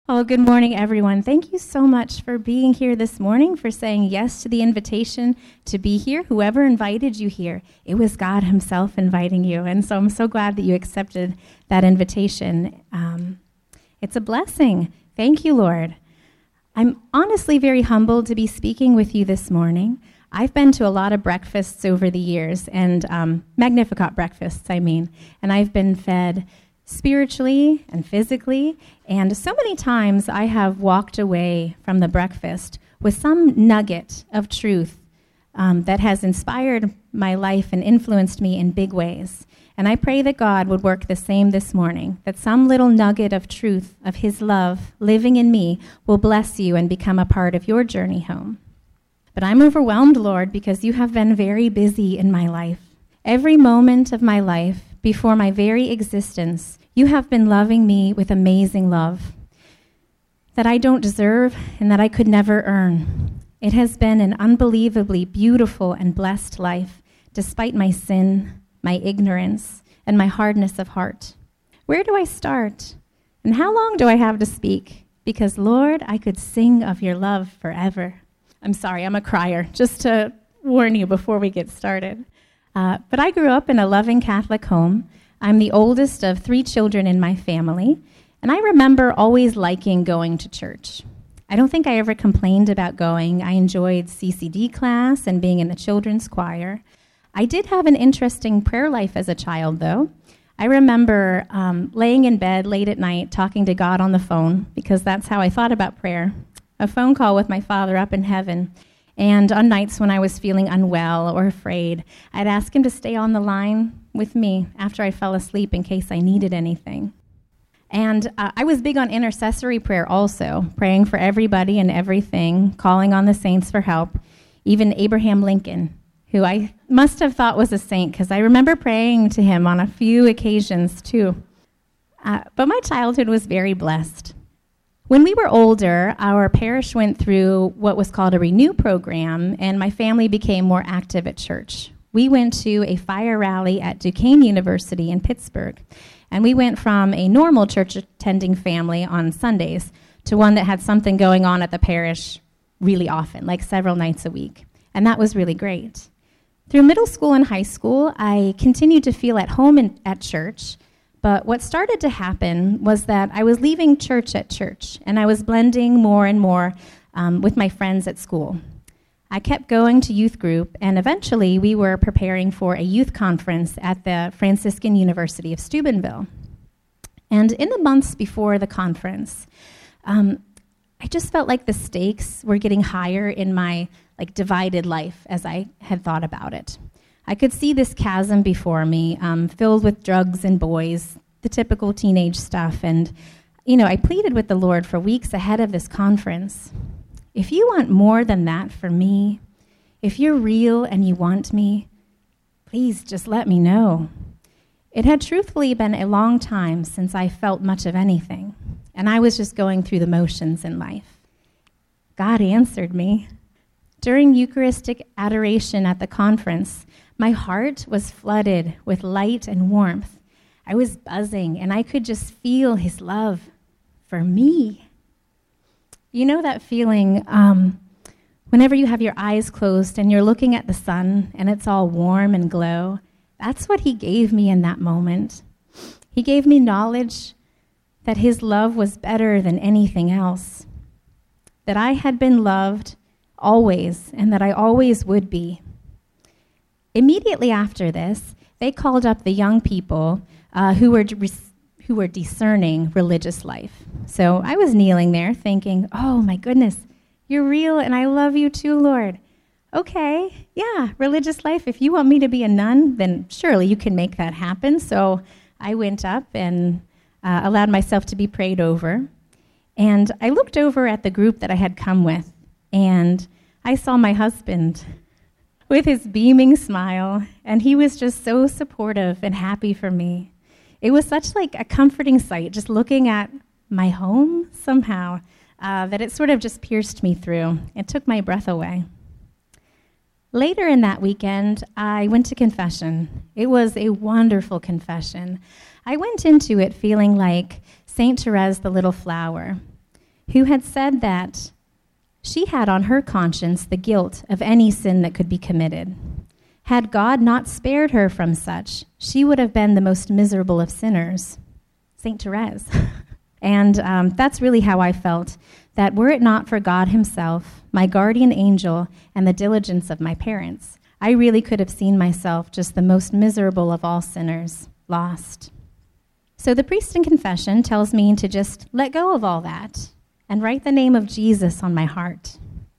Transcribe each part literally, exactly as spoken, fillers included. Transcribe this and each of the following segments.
Well, good morning, everyone. Thank you so much for being here this morning, for saying yes to the invitation to be here. Whoever invited you here, it was God himself inviting you. And so I'm so glad that you accepted that invitation. Um, it's a blessing. Thank you, Lord. I'm honestly very humbled to be speaking with you this morning. I've been to a lot of breakfasts over the years, and um, Magnificat breakfasts, I mean, and I've been fed spiritually and physically, and so many times I have walked away from the breakfast with some nugget of truth um, that has inspired my life and influenced me in big ways. And I pray that God would work the same this morning, that some little nugget of truth of his love living in me will bless you and become a part of your journey home. But I'm overwhelmed, Lord, because you have been very busy in my life. Every moment of my life, before my very existence, you have been loving me with amazing love that I don't deserve and that I could never earn. It has been an unbelievably beautiful and blessed life, despite my sin, my ignorance, and my hardness of heart. Where do I start? And how long do I have to speak? Because, Lord, I could sing of your love forever. I'm sorry, I'm a crier, just to warn you before we get started. Uh, but I grew up in a loving Catholic home. I'm the oldest of three children in my family, and I remember always liking going to church. I don't think I ever complained about going. I enjoyed C C D class and being in the children's choir. I did have an interesting prayer life as a child, though. I remember um, laying in bed late at night talking to God on the phone, because that's how I thought about prayer, a phone call with my Father up in heaven. And on nights when I was feeling unwell or afraid, I'd ask him to stay on the line with me after I fell asleep in case I needed anything. And uh, I was big on intercessory prayer also, praying for everybody and everything, calling on the saints for help, even Abraham Lincoln, who I must have thought was a saint, because I remember praying to him on a few occasions too. Uh, but my childhood was very blessed. When we were older, our parish went through what was called a Renew program, and my family became more active at church. We went to a fire rally at Duquesne University in Pittsburgh, and we went from a normal church-attending family on Sundays to one that had something going on at the parish really often, like several nights a week, and that was really great. Through middle school and high school, I continued to feel at home in, at church, but what started to happen was that I was leaving church at church, and I was blending more and more um, with my friends at school. I kept going to youth group, and eventually we were preparing for a youth conference at the Franciscan University of Steubenville. And in the months before the conference, um, I just felt like the stakes were getting higher in my like divided life as I had thought about it. I could see this chasm before me, um, filled with drugs and boys, the typical teenage stuff. And, you know, I pleaded with the Lord for weeks ahead of this conference. If you want more than that for me, if you're real and you want me, please just let me know. It had truthfully been a long time since I felt much of anything, and I was just going through the motions in life. God answered me. During Eucharistic adoration at the conference, my heart was flooded with light and warmth. I was buzzing, and I could just feel his love for me. You know that feeling um, whenever you have your eyes closed and you're looking at the sun and it's all warm and glow? That's what he gave me in that moment. He gave me knowledge that his love was better than anything else, that I had been loved always and that I always would be. Immediately after this, they called up the young people uh, who were who were discerning religious life. So I was kneeling there thinking, oh my goodness, you're real and I love you too, Lord. Okay, yeah, religious life. If you want me to be a nun, then surely you can make that happen. So I went up and uh, allowed myself to be prayed over. And I looked over at the group that I had come with, and I saw my husband with his beaming smile, and he was just so supportive and happy for me. It was such like a comforting sight, just looking at my home somehow, uh, that it sort of just pierced me through. It took my breath away. Later in that weekend, I went to confession. It was a wonderful confession. I went into it feeling like Saint Therese the Little Flower. who had said that she had on her conscience the guilt of any sin that could be committed. Had God not spared her from such, she would have been the most miserable of sinners. Saint Therese. And um, that's really how I felt, that were it not for God himself, my guardian angel, and the diligence of my parents, I really could have seen myself just the most miserable of all sinners, lost. So the priest in confession tells me to just let go of all that and write the name of Jesus on my heart.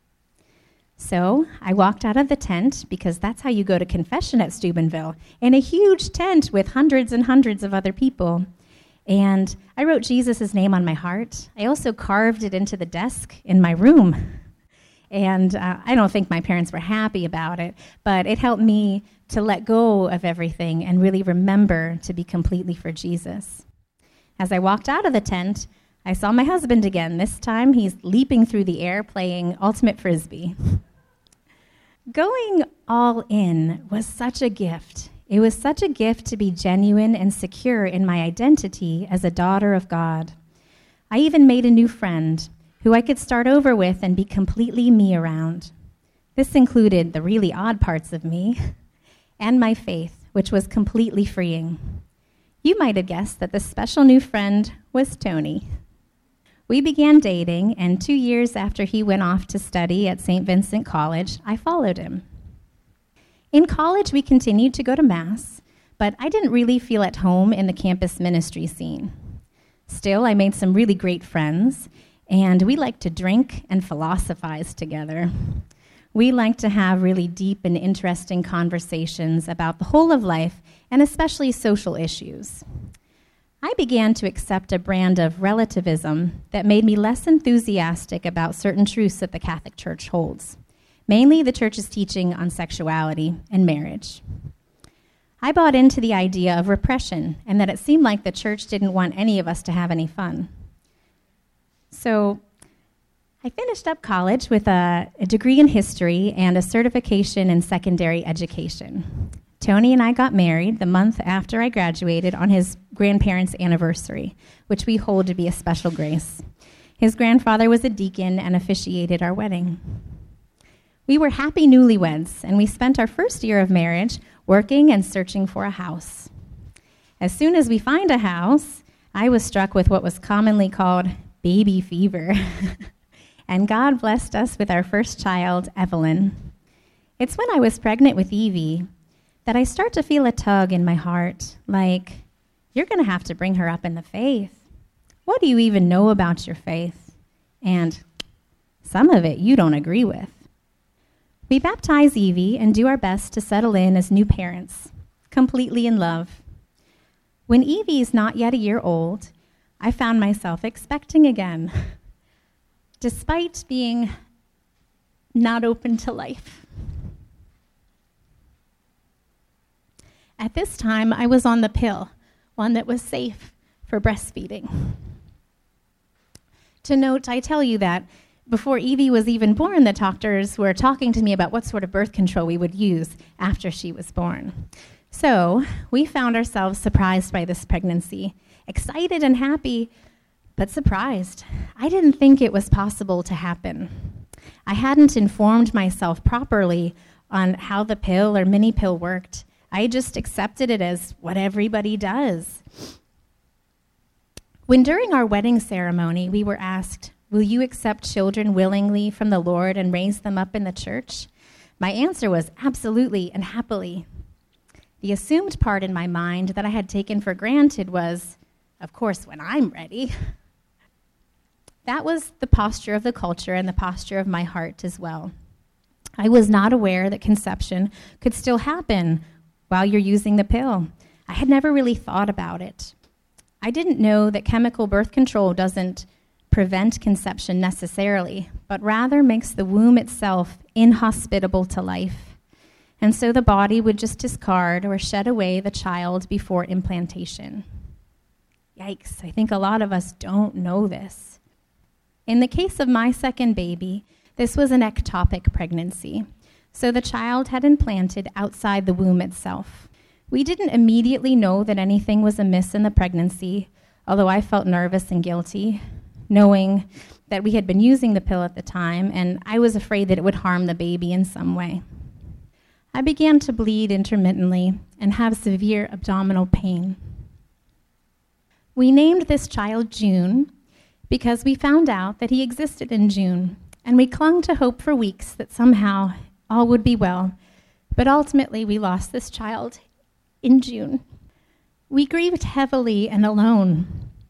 So I walked out of the tent, because that's how you go to confession at Steubenville, in a huge tent with hundreds and hundreds of other people. And I wrote Jesus' name on my heart. I also carved it into the desk in my room. And uh, I don't think my parents were happy about it, but it helped me to let go of everything and really remember to be completely for Jesus. As I walked out of the tent, I saw my husband again. This time he's leaping through the air playing ultimate frisbee. Going all in was such a gift. It was such a gift to be genuine and secure in my identity as a daughter of God. I even made a new friend who I could start over with and be completely me around. This included the really odd parts of me and my faith, which was completely freeing. You might have guessed that this special new friend was Tony. We began dating, and two years after he went off to study at Saint Vincent College, I followed him. In college, we continued to go to Mass, but I didn't really feel at home in the campus ministry scene. Still, I made some really great friends, and we liked to drink and philosophize together. We liked to have really deep and interesting conversations about the whole of life, and especially social issues. I began to accept a brand of relativism that made me less enthusiastic about certain truths that the Catholic Church holds, mainly the Church's teaching on sexuality and marriage. I bought into the idea of repression and that it seemed like the Church didn't want any of us to have any fun. So I finished up college with a, a degree in history and a certification in secondary education. Tony and I got married the month after I graduated on his grandparents' anniversary, which we hold to be a special grace. His grandfather was a deacon and officiated our wedding. We were happy newlyweds, and we spent our first year of marriage working and searching for a house. As soon as we find a house, I was struck with what was commonly called baby fever. And God blessed us with our first child, Evelyn. It's when I was pregnant with Evie that I start to feel a tug in my heart, like, you're going to have to bring her up in the faith. What do you even know about your faith? And some of it you don't agree with. We baptize Evie and do our best to settle in as new parents, completely in love. When Evie is not yet a year old, I found myself expecting again, despite being not open to life. At this time, I was on the pill, one that was safe for breastfeeding. To note, I tell you that before Evie was even born, the doctors were talking to me about what sort of birth control we would use after she was born. So we found ourselves surprised by this pregnancy, excited and happy, but surprised. I didn't think it was possible to happen. I hadn't informed myself properly on how the pill or mini pill worked. I just accepted it as what everybody does. When during our wedding ceremony, we were asked, will you accept children willingly from the Lord and raise them up in the church? My answer was absolutely and happily. The assumed part in my mind that I had taken for granted was, of course, when I'm ready. That was the posture of the culture and the posture of my heart as well. I was not aware that conception could still happen while you're using the pill. I had never really thought about it. I didn't know that chemical birth control doesn't prevent conception necessarily, but rather makes the womb itself inhospitable to life. And so the body would just discard or shed away the child before implantation. Yikes, I think a lot of us don't know this. In the case of my second baby, this was an ectopic pregnancy. So the child had implanted outside the womb itself. We didn't immediately know that anything was amiss in the pregnancy, although I felt nervous and guilty. knowing that we had been using the pill at the time, and I was afraid that it would harm the baby in some way. I began to bleed intermittently and have severe abdominal pain. We named this child June because we found out that he existed in June, and we clung to hope for weeks that somehow all would be well, but ultimately we lost this child in June. We grieved heavily and alone.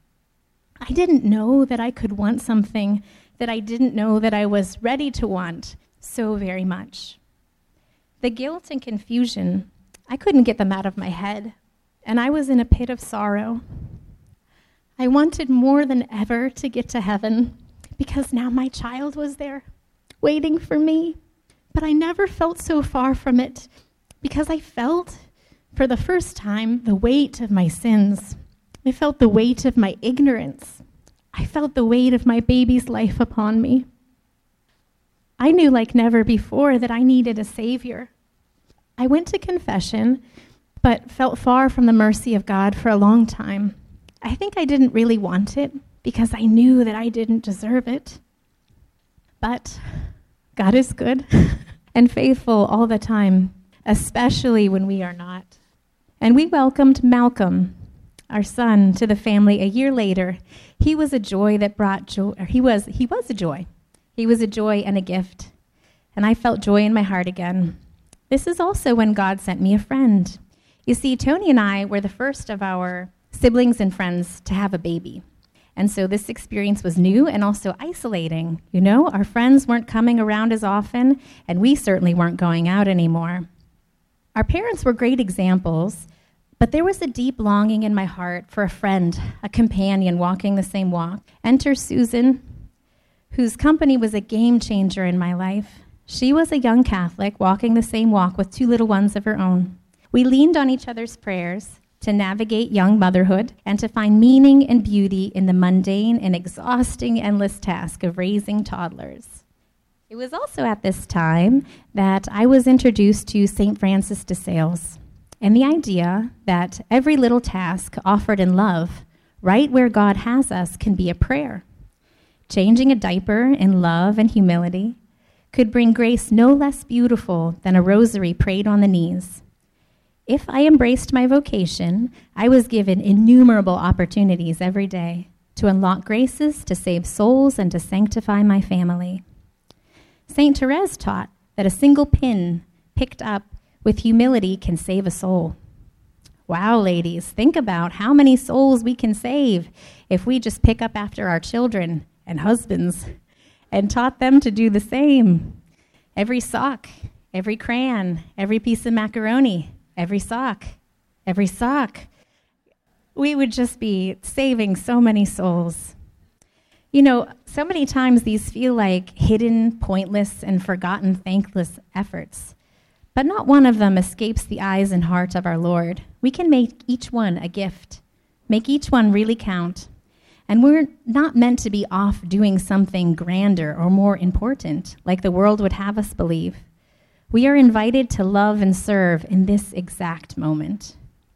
I didn't know that I could want something that I didn't know that I was ready to want so very much. The guilt and confusion, I couldn't get them out of my head, and I was in a pit of sorrow. I wanted more than ever to get to heaven because now my child was there, waiting for me. But I never felt so far from it because I felt, for the first time, the weight of my sins. I felt the weight of my ignorance. I felt the weight of my baby's life upon me. I knew like never before that I needed a Savior. I went to confession, but felt far from the mercy of God for a long time. I think I didn't really want it because I knew that I didn't deserve it. But God is good and faithful all the time, especially when we are not. And we welcomed Malcolm, our son, to the family a year later. He was a joy that brought joy. Or he was he was a joy. He was a joy and a gift. And I felt joy in my heart again. This is also when God sent me a friend. You see, Tony and I were the first of our siblings and friends to have a baby. And so this experience was new and also isolating. You know, our friends weren't coming around as often, and we certainly weren't going out anymore. Our parents were great examples, but there was a deep longing in my heart for a friend, a companion walking the same walk. Enter Susan, whose company was a game changer in my life. She was a young Catholic walking the same walk with two little ones of her own. We leaned on each other's prayers to navigate young motherhood and to find meaning and beauty in the mundane and exhausting endless task of raising toddlers. It was also at this time that I was introduced to Saint Francis de Sales and the idea that every little task offered in love, right where God has us, can be a prayer. Changing a diaper in love and humility could bring grace no less beautiful than a rosary prayed on the knees. If I embraced my vocation, I was given innumerable opportunities every day to unlock graces, to save souls, and to sanctify my family. Saint Therese taught that a single pin picked up with humility can save a soul. Wow, ladies, think about how many souls we can save if we just pick up after our children and husbands and taught them to do the same. Every sock, every crayon, every piece of macaroni, every sock, every sock. We would just be saving so many souls. You know, so many times these feel like hidden, pointless, and forgotten thankless efforts. But not one of them escapes the eyes and heart of our Lord. We can make each one a gift, make each one really count. And we're not meant to be off doing something grander or more important, like the world would have us believe. We are invited to love and serve in this exact moment.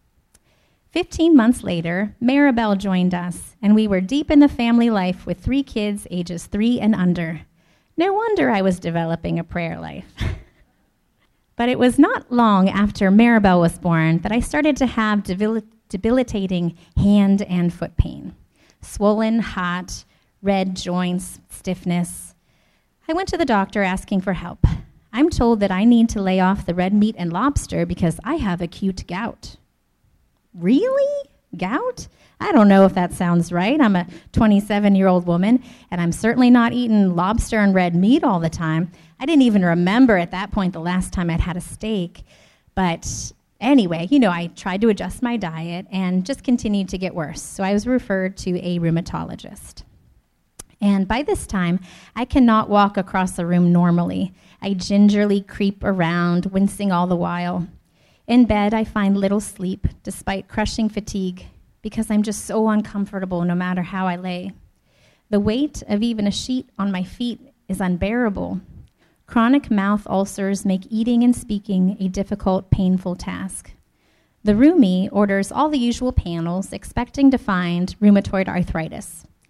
Fifteen months later, Maribel joined us, and we were deep in the family life with three kids ages three and under. No wonder I was developing a prayer life. But it was not long after Maribel was born that I started to have debil- debilitating hand and foot pain. Swollen, hot, red joints, stiffness. I went to the doctor asking for help. I'm told that I need to lay off the red meat and lobster because I have acute gout. Really? Gout? I don't know if that sounds right. I'm a twenty-seven-year-old woman, and I'm certainly not eating lobster and red meat all the time. I didn't even remember at that point the last time I'd had a steak. But anyway, you know, I tried to adjust my diet and just continued to get worse. So I was referred to a rheumatologist. And by this time, I cannot walk across the room normally. I gingerly creep around, wincing all the while. In bed, I find little sleep, despite crushing fatigue, because I'm just so uncomfortable no matter how I lay. The weight of even a sheet on my feet is unbearable. Chronic mouth ulcers make eating and speaking a difficult, painful task. The roomie orders all the usual panels, expecting to find rheumatoid arthritis.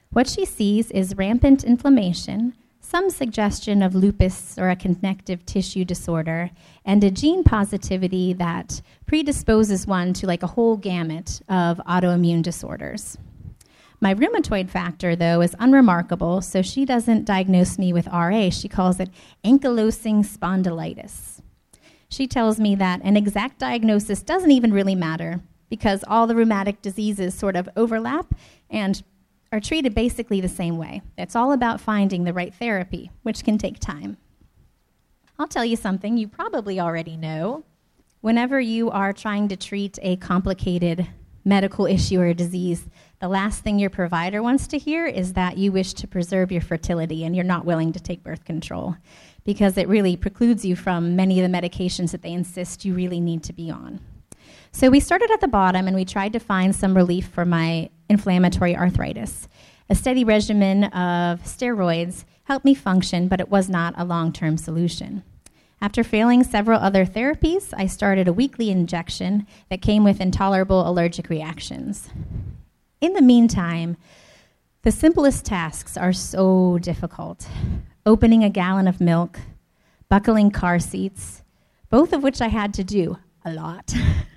What she sees is rampant inflammation, some suggestion of lupus or a connective tissue disorder, and a gene positivity that predisposes one to like a whole gamut of autoimmune disorders. My rheumatoid factor, though, is unremarkable, so she doesn't diagnose me with R A. She calls it ankylosing spondylitis. She tells me that an exact diagnosis doesn't even really matter because all the rheumatic diseases sort of overlap and are treated basically the same way. It's all about finding the right therapy, which can take time. I'll tell you something you probably already know. Whenever you are trying to treat a complicated medical issue or disease, the last thing your provider wants to hear is that you wish to preserve your fertility and you're not willing to take birth control because it really precludes you from many of the medications that they insist you really need to be on. So we started at the bottom and we tried to find some relief for my inflammatory arthritis. A steady regimen of steroids helped me function, but it was not a long-term solution. After failing several other therapies, I started a weekly injection that came with intolerable allergic reactions. In the meantime, the simplest tasks are so difficult. Opening a gallon of milk, buckling car seats, both of which I had to do a lot,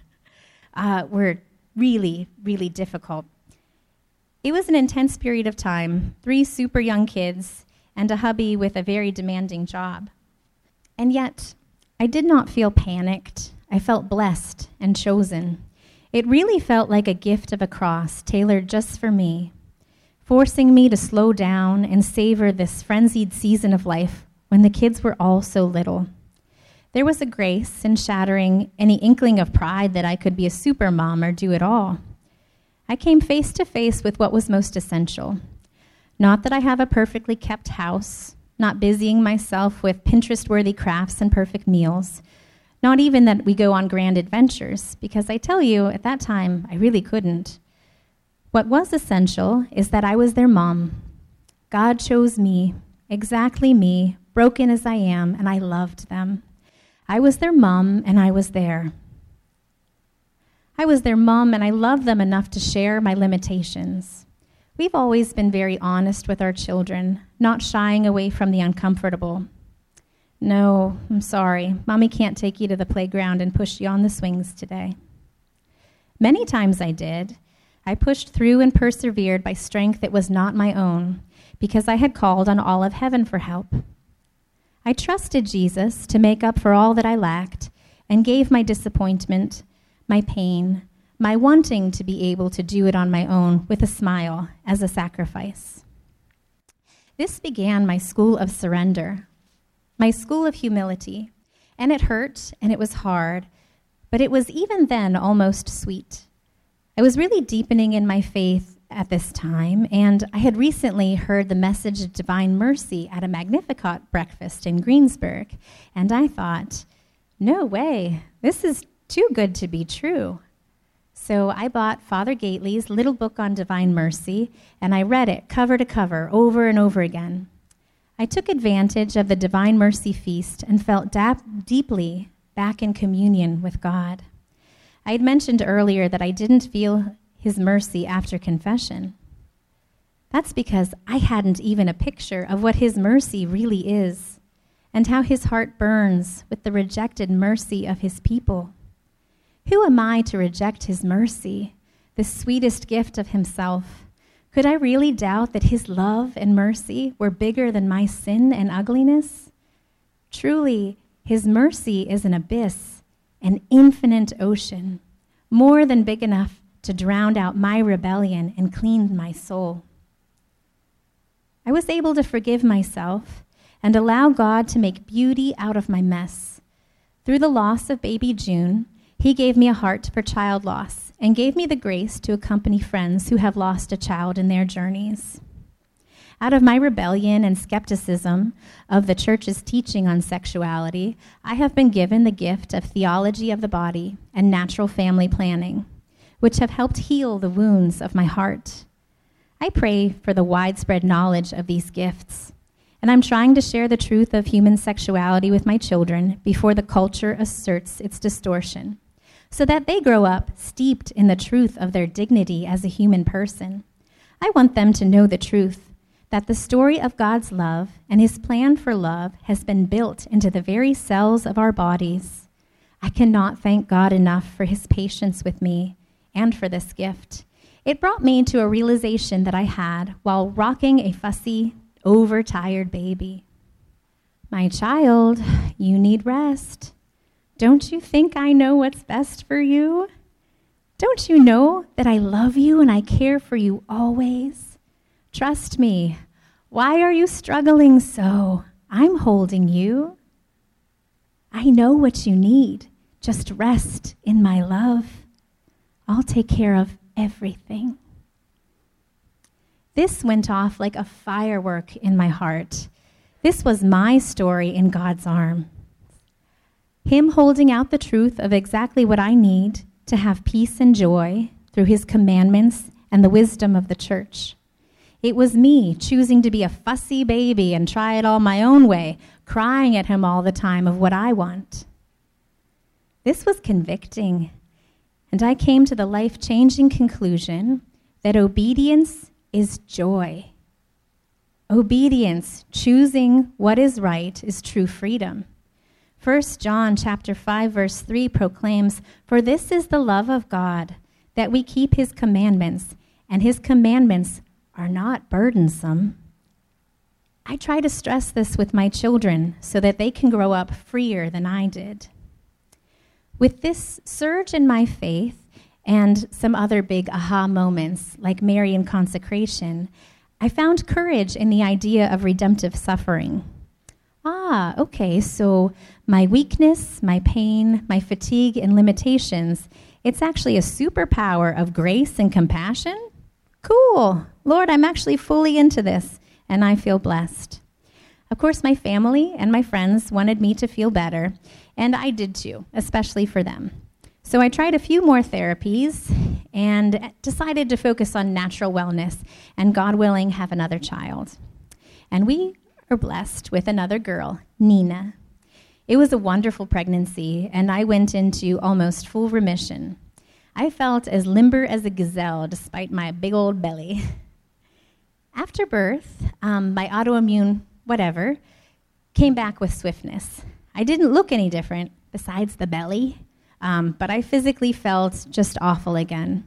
uh, were really, really difficult. It was an intense period of time, three super young kids, and a hubby with a very demanding job. And yet, I did not feel panicked. I felt blessed and chosen. It really felt like a gift of a cross tailored just for me, forcing me to slow down and savor this frenzied season of life when the kids were all so little. There was a grace in shattering any inkling of pride that I could be a super mom or do it all. I came face to face with what was most essential. Not that I have a perfectly kept house, not busying myself with Pinterest-worthy crafts and perfect meals, not even that we go on grand adventures, because I tell you, at that time, I really couldn't. What was essential is that I was their mom. God chose me, exactly me, broken as I am, and I loved them. I was their mom, and I was there. I was their mom, and I loved them enough to share my limitations. We've always been very honest with our children, not shying away from the uncomfortable. No, I'm sorry. Mommy can't take you to the playground and push you on the swings today. Many times I did. I pushed through and persevered by strength that was not my own, because I had called on all of heaven for help. I trusted Jesus to make up for all that I lacked and gave my disappointment, my pain, my wanting to be able to do it on my own with a smile as a sacrifice. This began my school of surrender, my school of humility, and it hurt and it was hard, but it was even then almost sweet. I was really deepening in my faith at this time, and I had recently heard the message of divine mercy at a Magnificat breakfast in Greensburg, and I thought, no way, this is too good to be true. So I bought Father Gately's little book on divine mercy, and I read it cover to cover over and over again. I took advantage of the Divine Mercy Feast and felt dap- deeply back in communion with God. I had mentioned earlier that I didn't feel his mercy after confession. That's because I hadn't even a picture of what his mercy really is and how his heart burns with the rejected mercy of his people. Who am I to reject his mercy, the sweetest gift of himself? Could I really doubt that his love and mercy were bigger than my sin and ugliness? Truly, his mercy is an abyss, an infinite ocean, more than big enough to drown out my rebellion and clean my soul. I was able to forgive myself and allow God to make beauty out of my mess. Through the loss of baby June, he gave me a heart for child loss and gave me the grace to accompany friends who have lost a child in their journeys. Out of my rebellion and skepticism of the church's teaching on sexuality, I have been given the gift of theology of the body and natural family planning, which have helped heal the wounds of my heart. I pray for the widespread knowledge of these gifts, and I'm trying to share the truth of human sexuality with my children before the culture asserts its distortion, so that they grow up steeped in the truth of their dignity as a human person. I want them to know the truth, that the story of God's love and his plan for love has been built into the very cells of our bodies. I cannot thank God enough for his patience with me and for this gift. It brought me to a realization that I had while rocking a fussy, overtired baby. My child, you need rest. Don't you think I know what's best for you? Don't you know that I love you and I care for you always? Trust me. Why are you struggling so? I'm holding you. I know what you need. Just rest in my love. I'll take care of everything. This went off like a firework in my heart. This was my story in God's arm. Him holding out the truth of exactly what I need to have peace and joy through his commandments and the wisdom of the church. It was me choosing to be a fussy baby and try it all my own way, crying at him all the time of what I want. This was convicting, and I came to the life-changing conclusion that obedience is joy. Obedience, choosing what is right, is true freedom. First John chapter five, verse three proclaims, "For this is the love of God, that we keep his commandments, and his commandments are not burdensome." I try to stress this with my children so that they can grow up freer than I did. With this surge in my faith and some other big aha moments, like Mary in consecration, I found courage in the idea of redemptive suffering. Ah, okay, so my weakness, my pain, my fatigue, and limitations, it's actually a superpower of grace and compassion? Cool. Lord, I'm actually fully into this, and I feel blessed. Of course, my family and my friends wanted me to feel better, and I did too, especially for them. So I tried a few more therapies and decided to focus on natural wellness and, God willing, have another child. And we are blessed with another girl, Nina. It was a wonderful pregnancy, and I went into almost full remission. I felt as limber as a gazelle despite my big old belly. After birth, um, my autoimmune whatever came back with swiftness. I didn't look any different besides the belly, um, but I physically felt just awful again.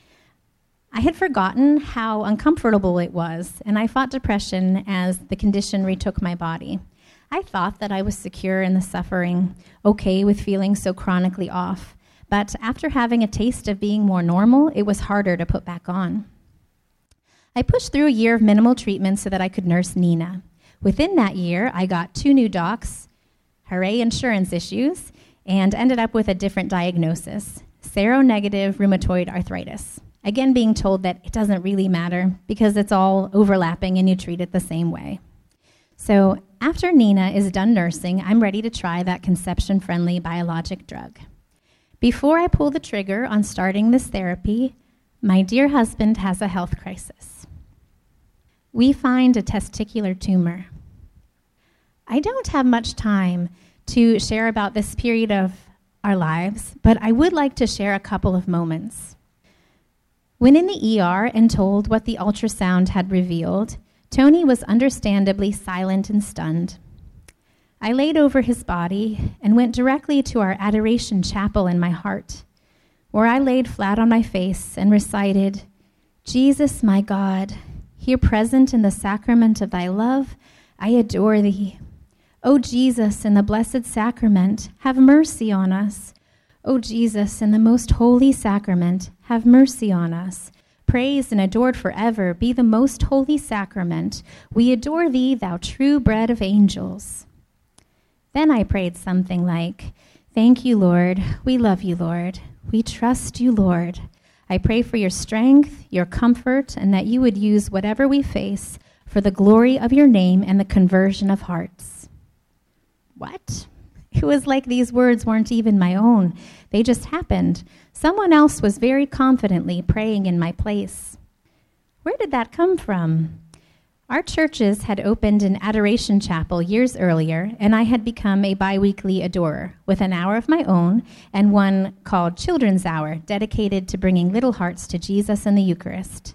I had forgotten how uncomfortable it was, and I fought depression as the condition retook my body. I thought that I was secure in the suffering, okay with feeling so chronically off, but after having a taste of being more normal, it was harder to put back on. I pushed through a year of minimal treatment so that I could nurse Nina. Within that year, I got two new docs, hooray insurance issues, and ended up with a different diagnosis, seronegative rheumatoid arthritis. Again, being told that it doesn't really matter because it's all overlapping and you treat it the same way. So after Nina is done nursing, I'm ready to try that conception-friendly biologic drug. Before I pull the trigger on starting this therapy, my dear husband has a health crisis. We find a testicular tumor. I don't have much time to share about this period of our lives, but I would like to share a couple of moments. When in the E R and told what the ultrasound had revealed, Tony was understandably silent and stunned. I laid over his body and went directly to our adoration chapel in my heart, where I laid flat on my face and recited, "Jesus, my God, here present in the sacrament of thy love, I adore thee. O Jesus, in the blessed sacrament, have mercy on us. O Jesus, in the most holy sacrament, have mercy on us. Praised and adored forever be the most holy sacrament. We adore thee, thou true bread of angels." Then I prayed something like, "Thank you, Lord. We love you, Lord. We trust you, Lord. I pray for your strength, your comfort, and that you would use whatever we face for the glory of your name and the conversion of hearts." What? It was like these words weren't even my own. They just happened. Someone else was very confidently praying in my place. Where did that come from? Our churches had opened an adoration chapel years earlier, and I had become a biweekly adorer with an hour of my own and one called Children's Hour, dedicated to bringing little hearts to Jesus and the Eucharist.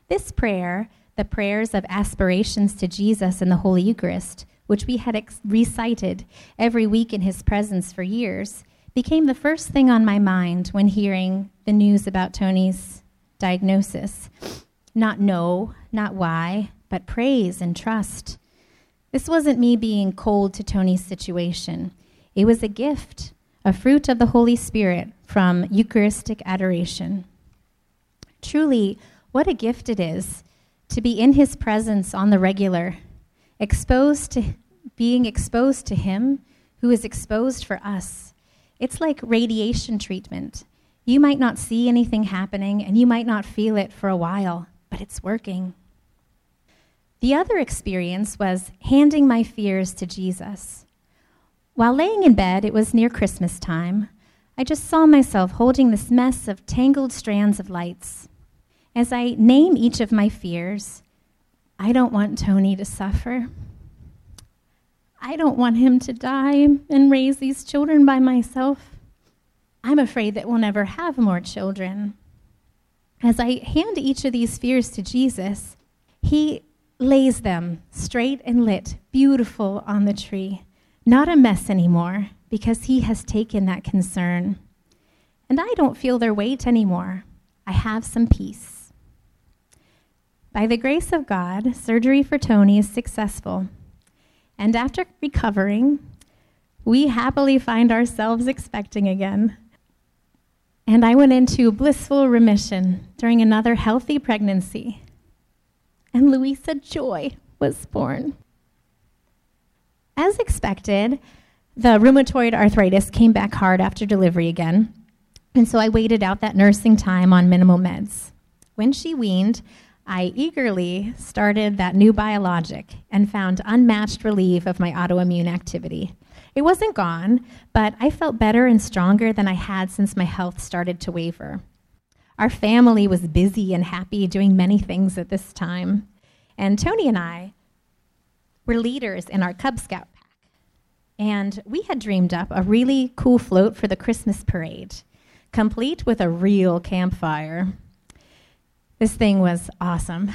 This prayer, the prayers of aspirations to Jesus in the Holy Eucharist, which we had ex- recited every week in his presence for years, became the first thing on my mind when hearing the news about Tony's diagnosis. Not no, not why, but praise and trust. This wasn't me being cold to Tony's situation. It was a gift, a fruit of the Holy Spirit from Eucharistic adoration. Truly, what a gift it is to be in his presence on the regular, exposed to being exposed to him who is exposed for us. It's like radiation treatment. You might not see anything happening and you might not feel it for a while, but it's working. The other experience was handing my fears to Jesus. While laying in bed, it was near Christmas time, I just saw myself holding this mess of tangled strands of lights. As I name each of my fears, I don't want Tony to suffer. I don't want him to die and raise these children by myself. I'm afraid that we'll never have more children. As I hand each of these fears to Jesus, he lays them straight and lit, beautiful on the tree. Not a mess anymore, because he has taken that concern. And I don't feel their weight anymore. I have some peace. By the grace of God, surgery for Tony is successful. And after recovering, we happily find ourselves expecting again. And I went into blissful remission during another healthy pregnancy. And Louisa Joy was born. As expected, the rheumatoid arthritis came back hard after delivery again, and so I waited out that nursing time on minimal meds. When she weaned, I eagerly started that new biologic and found unmatched relief of my autoimmune activity. It wasn't gone, but I felt better and stronger than I had since my health started to waver. Our family was busy and happy doing many things at this time, and Tony and I were leaders in our Cub Scout pack, and we had dreamed up a really cool float for the Christmas parade, complete with a real campfire. This thing was awesome.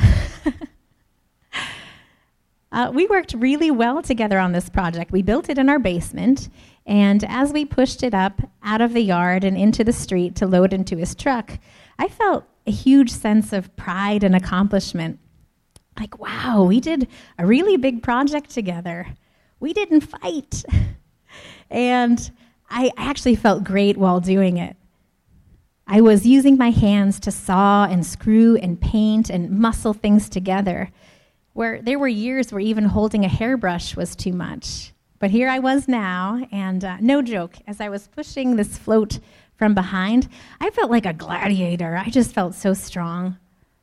uh, we worked really well together on this project. We built it in our basement, and as we pushed it up out of the yard and into the street to load into his truck, I felt a huge sense of pride and accomplishment. Like, wow, we did a really big project together. We didn't fight. And I actually felt great while doing it. I was using my hands to saw and screw and paint and muscle things together, where there were years where even holding a hairbrush was too much. But here I was now, and uh, no joke, as I was pushing this float from behind, I felt like a gladiator. I just felt so strong.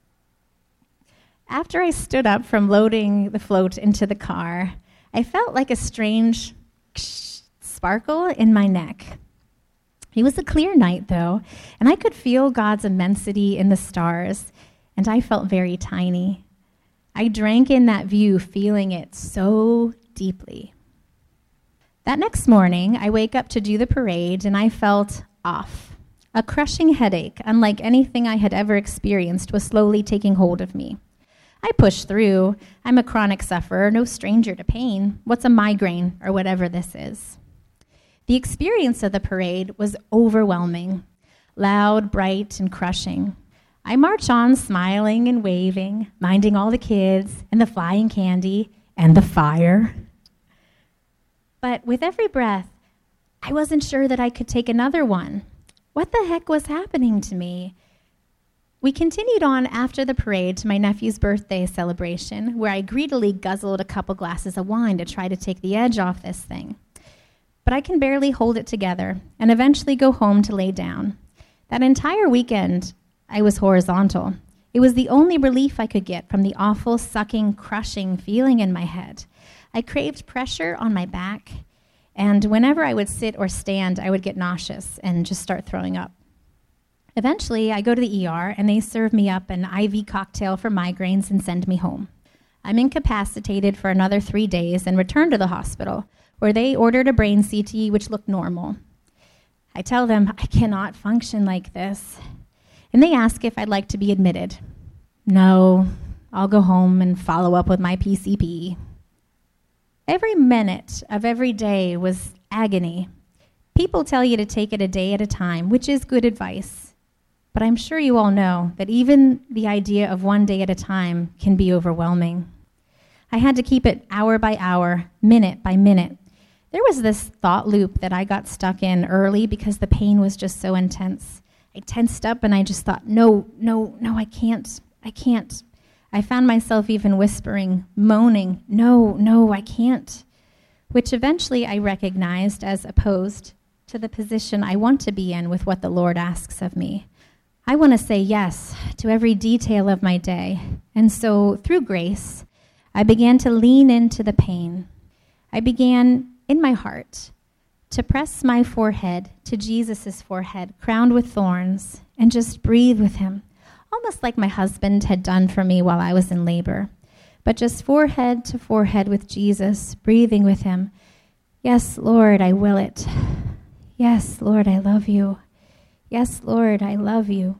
After I stood up from loading the float into the car, I felt like a strange sparkle in my neck. It was a clear night, though, and I could feel God's immensity in the stars, and I felt very tiny. I drank in that view, feeling it so deeply. That next morning, I wake up to do the parade, and I felt off. A crushing headache, unlike anything I had ever experienced, was slowly taking hold of me. I pushed through. I'm a chronic sufferer, no stranger to pain. What's a migraine, or whatever this is? The experience of the parade was overwhelming, loud, bright, and crushing. I march on smiling and waving, minding all the kids and the flying candy and the fire. But with every breath, I wasn't sure that I could take another one. What the heck was happening to me? We continued on after the parade to my nephew's birthday celebration, where I greedily guzzled a couple glasses of wine to try to take the edge off this thing. But I can barely hold it together and eventually go home to lay down. That entire weekend, I was horizontal. It was the only relief I could get from the awful, sucking, crushing feeling in my head. I craved pressure on my back, and whenever I would sit or stand, I would get nauseous and just start throwing up. Eventually, I go to the E R, and they serve me up an I V cocktail for migraines and send me home. I'm incapacitated for another three days and return to the hospital, where they ordered a brain C T, which looked normal. I tell them I cannot function like this, and they ask if I'd like to be admitted. No, I'll go home and follow up with my P C P. Every minute of every day was agony. People tell you to take it a day at a time, which is good advice. But I'm sure you all know that even the idea of one day at a time can be overwhelming. I had to keep it hour by hour, minute by minute. There was this thought loop that I got stuck in early because the pain was just so intense. I tensed up and I just thought, no, no, no, I can't, I can't. I found myself even whispering, moaning, no, no, I can't, which eventually I recognized as opposed to the position I want to be in with what the Lord asks of me. I want to say yes to every detail of my day. And so through grace, I began to lean into the pain. I began in my heart to press my forehead to Jesus' forehead, crowned with thorns, and just breathe with him, almost like my husband had done for me while I was in labor, but just forehead to forehead with Jesus, breathing with him. Yes, Lord, I will it. Yes, Lord, I love you. Yes, Lord, I love you.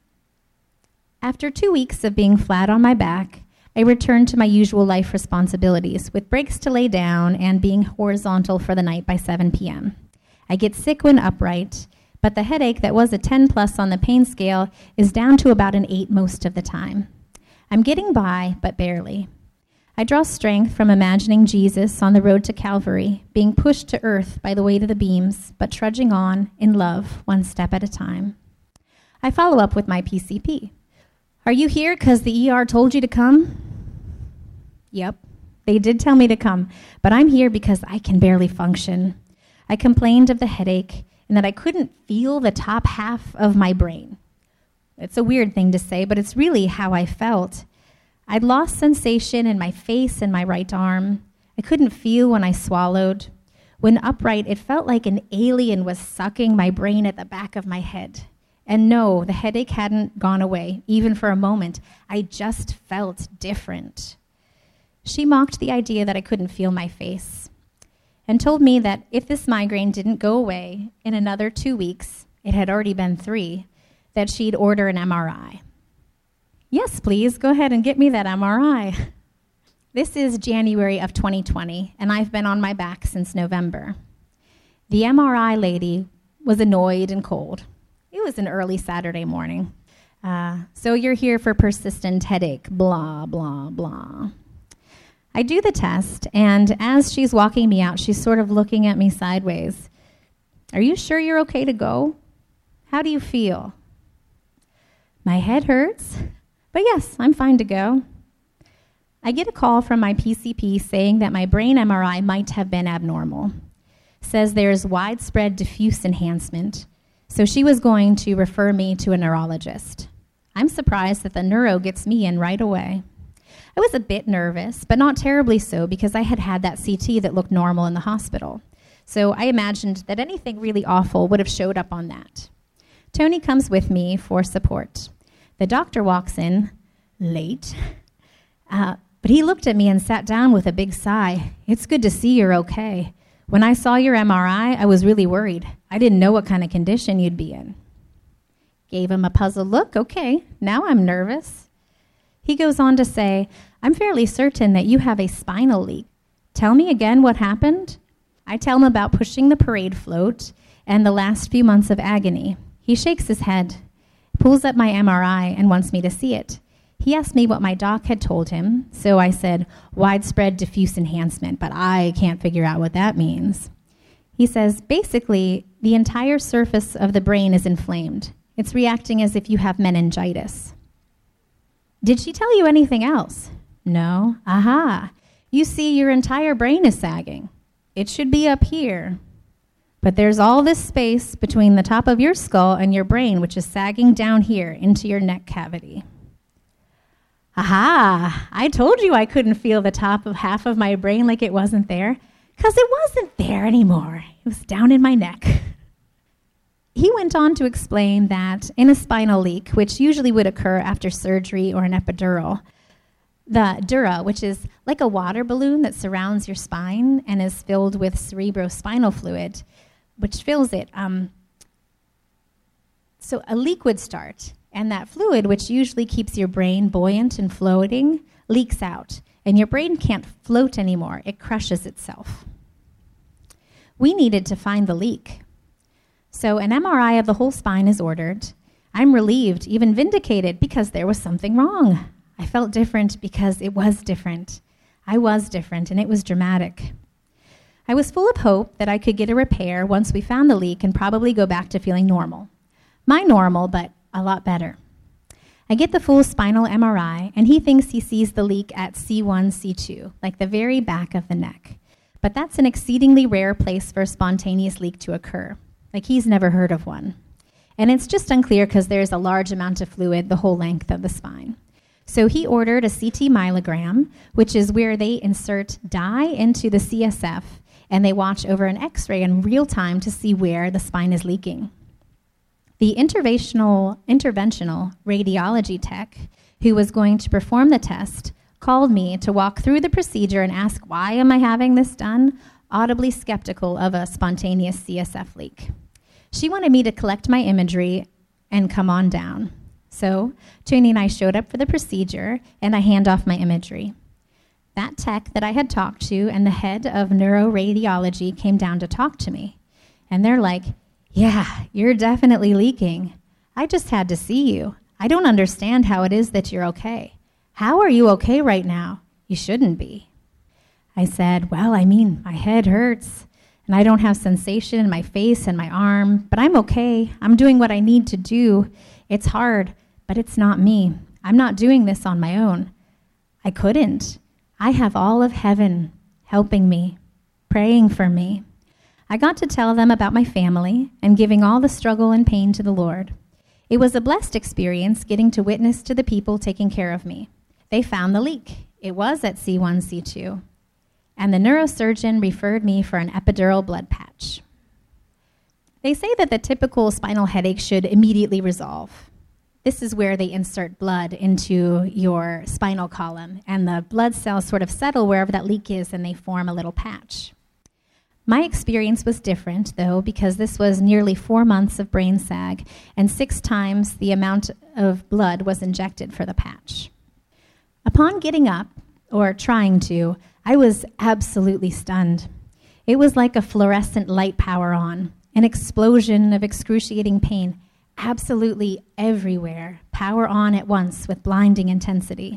After two weeks of being flat on my back, I returned to my usual life responsibilities, with breaks to lay down and being horizontal for the night by seven p.m. I get sick when upright, but the headache that was a ten plus on the pain scale is down to about an eight most of the time. I'm getting by, but barely. I draw strength from imagining Jesus on the road to Calvary, being pushed to earth by the weight of the beams, but trudging on in love, one step at a time. I follow up with my P C P. Are you here because the E R told you to come? Yep, they did tell me to come, but I'm here because I can barely function. I complained of the headache and that I couldn't feel the top half of my brain. It's a weird thing to say, but it's really how I felt. I'd lost sensation in my face and my right arm. I couldn't feel when I swallowed. When upright, it felt like an alien was sucking my brain at the back of my head. And no, the headache hadn't gone away, even for a moment. I just felt different. She mocked the idea that I couldn't feel my face and told me that if this migraine didn't go away in another two weeks, it had already been three, that she'd order an M R I. Yes, please, go ahead and get me that M R I. This is January of twenty twenty, and I've been on my back since November. The M R I lady was annoyed and cold. It was an early Saturday morning. Uh, so you're here for persistent headache, blah, blah, blah. I do the test, and as she's walking me out, she's sort of looking at me sideways. Are you sure you're okay to go? How do you feel? My head hurts, but yes, I'm fine to go. I get a call from my P C P saying that my brain M R I might have been abnormal. Says there's widespread diffuse enhancement, so she was going to refer me to a neurologist. I'm surprised that the neuro gets me in right away. I was a bit nervous, but not terribly so because I had had that C T that looked normal in the hospital. So I imagined that anything really awful would have showed up on that. Tony comes with me for support. The doctor walks in, late, uh, but he looked at me and sat down with a big sigh. It's good to see you're okay. When I saw your M R I, I was really worried. I didn't know what kind of condition you'd be in. Gave him a puzzled look. Okay, now I'm nervous. He goes on to say, I'm fairly certain that you have a spinal leak. Tell me again what happened. I tell him about pushing the parade float and the last few months of agony. He shakes his head, pulls up my M R I, and wants me to see it. He asked me what my doc had told him, so I said, widespread diffuse enhancement, but I can't figure out what that means. He says, basically, the entire surface of the brain is inflamed. It's reacting as if you have meningitis. Did she tell you anything else? No. Aha. You see, your entire brain is sagging. It should be up here. But there's all this space between the top of your skull and your brain, which is sagging down here into your neck cavity. Aha! I told you I couldn't feel the top of half of my brain like it wasn't there, because it wasn't there anymore. It was down in my neck. He went on to explain that in a spinal leak, which usually would occur after surgery or an epidural, the dura, which is like a water balloon that surrounds your spine and is filled with cerebrospinal fluid, which fills it. Um, so a leak would start, And that fluid, which usually keeps your brain buoyant and floating, leaks out. And your brain can't float anymore. It crushes itself. We needed to find the leak. So an M R I of the whole spine is ordered. I'm relieved, even vindicated, because there was something wrong. I felt different because it was different. I was different, and it was dramatic. I was full of hope that I could get a repair once we found the leak and probably go back to feeling normal. My normal, but a lot better. I get the full spinal M R I, and he thinks he sees the leak at C one, C two, like the very back of the neck. But that's an exceedingly rare place for a spontaneous leak to occur. Like he's never heard of one. And it's just unclear because there's a large amount of fluid the whole length of the spine. So he ordered a C T myelogram, which is where they insert dye into the C S F, and they watch over an X-ray in real time to see where the spine is leaking. The interventional, interventional radiology tech who was going to perform the test called me to walk through the procedure and ask, why am I having this done? Audibly skeptical of a spontaneous C S F leak. She wanted me to collect my imagery and come on down. So Tony and I showed up for the procedure, and I hand off my imagery. That tech that I had talked to and the head of neuroradiology came down to talk to me. And they're like, yeah, you're definitely leaking. I just had to see you. I don't understand how it is that you're okay. How are you okay right now? You shouldn't be. I said, well, I mean, my head hurts, and I don't have sensation in my face and my arm, but I'm okay. I'm doing what I need to do. It's hard, but it's not me. I'm not doing this on my own. I couldn't. I have all of heaven helping me, praying for me. I got to tell them about my family and giving all the struggle and pain to the Lord. It was a blessed experience getting to witness to the people taking care of me. They found the leak. It was at C one, C two. And the neurosurgeon referred me for an epidural blood patch. They say that the typical spinal headache should immediately resolve. This is where they insert blood into your spinal column, and the blood cells sort of settle wherever that leak is, and they form a little patch. My experience was different, though, because this was nearly four months of brain sag, and six times the amount of blood was injected for the patch. Upon getting up, or trying to, I was absolutely stunned. It was like a fluorescent light power on, an explosion of excruciating pain, absolutely everywhere, power on at once with blinding intensity.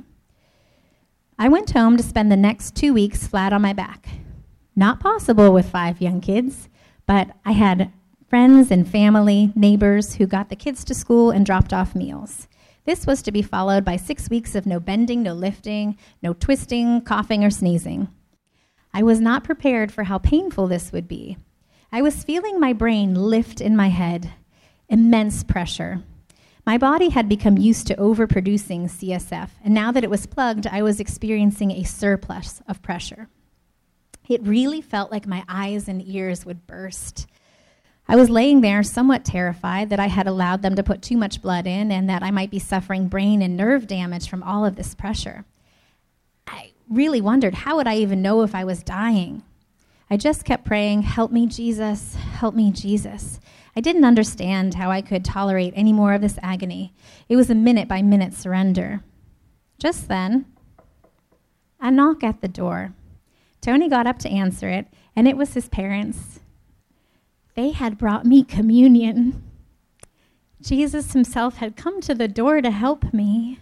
I went home to spend the next two weeks flat on my back. Not possible with five young kids, but I had friends and family, neighbors who got the kids to school and dropped off meals. This was to be followed by six weeks of no bending, no lifting, no twisting, coughing, or sneezing. I was not prepared for how painful this would be. I was feeling my brain lift in my head, immense pressure. My body had become used to overproducing C S F, and now that it was plugged, I was experiencing a surplus of pressure. It really felt like my eyes and ears would burst. I was laying there somewhat terrified that I had allowed them to put too much blood in and that I might be suffering brain and nerve damage from all of this pressure. I really wondered, how would I even know if I was dying? I just kept praying, help me, Jesus, help me, Jesus. I didn't understand how I could tolerate any more of this agony. It was a minute-by-minute surrender. Just then, a knock at the door. Tony got up to answer it, and it was his parents. They had brought me communion. Jesus himself had come to the door to help me.